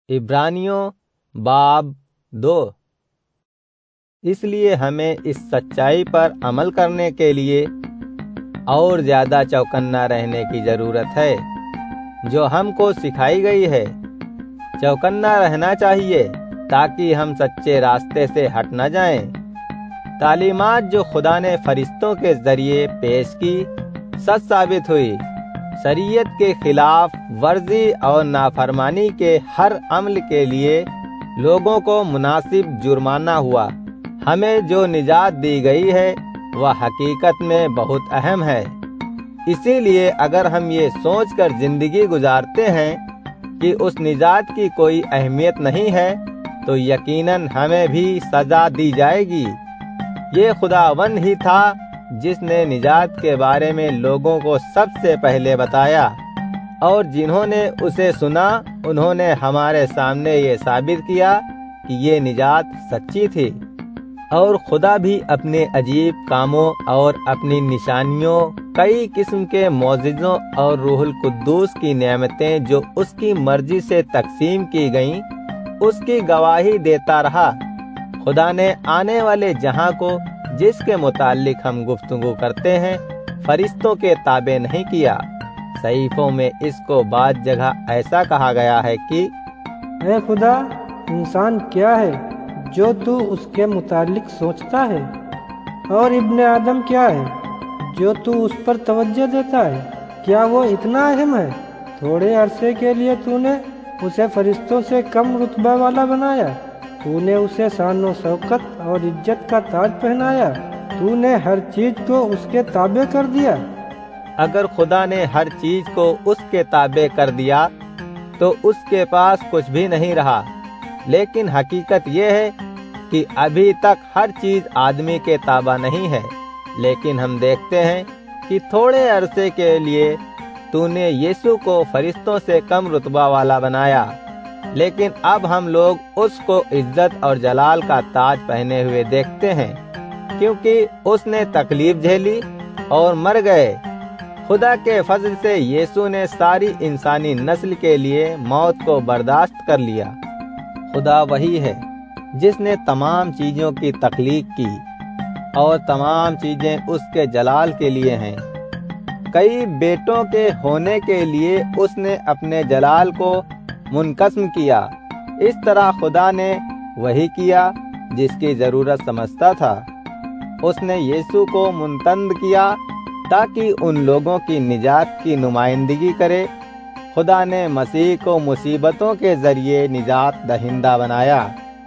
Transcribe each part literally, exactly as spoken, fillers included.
इब्रानियों बाब दो। इसलिए हमें इस सच्चाई पर अमल करने के लिए और ज़्यादा चौकन्ना रहने की ज़रूरत है जो हमको सिखाई गई है। चौकन्ना रहना चाहिए ताकि हम सच्चे रास्ते से हट न जाएं। तालीमात जो खुदा ने फरिश्तों के जरिए पेश की सच साबित हुई। शरीयत के खिलाफ वर्जी और नाफरमानी के हर अमल के लिए लोगों को मुनासिब जुर्माना हुआ। हमें जो निजात दी गई है वह हकीकत में बहुत अहम है। इसीलिए अगर हम ये सोचकर जिंदगी गुजारते हैं कि उस निजात की कोई अहमियत नहीं है तो यकीनन हमें भी सजा दी जाएगी। ये खुदावन ही था जिसने निजात के बारे में लोगों को सबसे पहले बताया, और जिन्होंने उसे सुना उन्होंने हमारे सामने ये साबित किया कि ये निजात सच्ची थी। और खुदा भी अपने अजीब कामों और अपनी निशानियों, कई किस्म के मौजिज़ों और रूहुल कुद्दूस की नेमतें जो उसकी मर्जी से तकसीम की गईं, उसकी गवाही देता रहा। खुदा ने आने वाले जहां को जिसके मुतालिक हम गुफ्तगू करते हैं फरिश्तों के ताबे नहीं किया। सहीफों में इसको बाद जगह ऐसा कहा गया है कि ऐ खुदा, इंसान क्या है जो तू उसके मुतालिक सोचता है, और इब्ने आदम क्या है जो तू उस पर तवज्जो देता है। क्या वो इतना अहम है? थोड़े अरसे के लिए तूने उसे फरिश्तों से कम रुतबा वाला बनाया। तूने उसे शान व शौकत और इज्जत का ताज पहनाया। तूने हर चीज को उसके ताबे कर दिया। अगर खुदा ने हर चीज को उसके ताबे कर दिया तो उसके पास कुछ भी नहीं रहा। लेकिन हकीकत यह है कि अभी तक हर चीज आदमी के ताबा नहीं है। लेकिन हम देखते हैं कि थोड़े अरसे के लिए तूने यीशु को फरिश्तों से कम रुतबा वाला बनाया। लेकिन अब हम लोग उसको इज्जत और जलाल का ताज पहने हुए देखते हैं, क्योंकि उसने तकलीफ झेली और मर गए। खुदा के फजल से यीशु ने सारी इंसानी नस्ल के लिए मौत को बर्दाश्त कर लिया। खुदा वही है जिसने तमाम चीज़ों की तख्लीक की, और तमाम चीज़ें उसके जलाल के लिए हैं। कई बेटों के होने के लिए उसने अपने जलाल को मुनकस्म किया। इस तरह खुदा ने वही किया जिसकी ज़रूरत समझता था। उसने यीशु को मुंतंद किया ताकि उन लोगों की निजात की नुमाइंदगी करे। खुदा ने मसीह को मुसीबतों के जरिए निजात दहिंदा बनाया।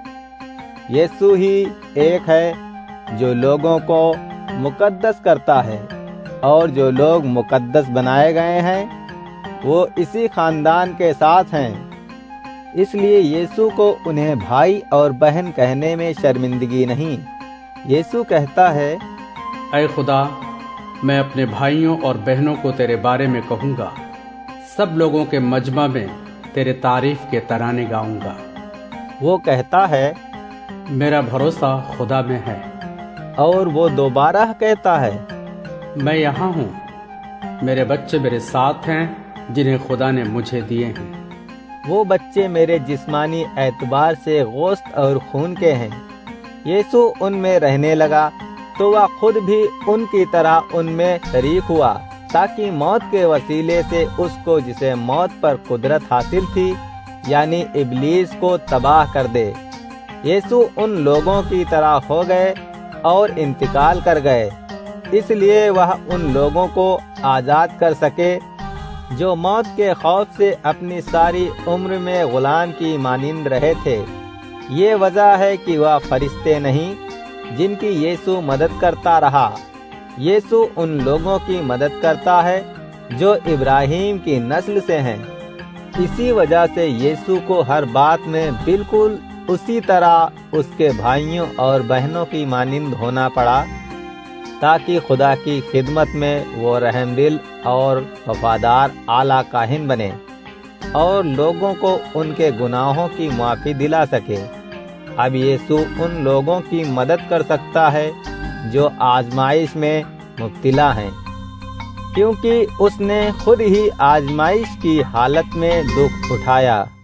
यीशु ही एक है जो लोगों को मुकद्दस करता है, और जो लोग मुकद्दस बनाए गए हैं वो इसी खानदान के साथ हैं। इसलिए यीशु को उन्हें भाई और बहन कहने में शर्मिंदगी नहीं। यीशु कहता है, ऐ खुदा, मैं अपने भाइयों और बहनों को तेरे बारे में कहूँगा। सब लोगों के मजमा में तेरे तारीफ के तराने गाऊंगा। वो कहता है, मेरा भरोसा खुदा में है। और वो दोबारा कहता है, मैं यहाँ हूँ। मेरे बच्चे मेरे साथ हैं जिन्हें खुदा ने मुझे दिए हैं। वो बच्चे मेरे जिस्मानी एतबार से गोश्त और खून के हैं। यीशु उनमें रहने लगा तो वह खुद भी उनकी तरह उनमें शरीक हुआ, ताकि मौत के वसीले से उसको जिसे मौत पर कुदरत हासिल थी, यानी इब्लीस को तबाह कर दे। यीशु उन लोगों की तरह हो गए और इंतकाल कर गए, इसलिए वह उन लोगों को आज़ाद कर सके जो मौत के खौफ से अपनी सारी उम्र में गुलाम की मानिंद रहे थे। ये वजह है कि वह फरिश्ते नहीं जिनकी यीशु मदद करता रहा। यीशु उन लोगों की मदद करता है जो इब्राहिम की नस्ल से हैं। इसी वजह से यीशु को हर बात में बिल्कुल उसी तरह उसके भाइयों और बहनों की मानिंद होना पड़ा, ताकि खुदा की खिदमत में वो रहमदिल और वफादार आला काहिन बने और लोगों को उनके गुनाहों की माफ़ी दिला सके। अब यीशु उन लोगों की मदद कर सकता है जो आजमाइश में मुब्तला हैं, क्योंकि उसने खुद ही आजमाइश की हालत में दुख उठाया।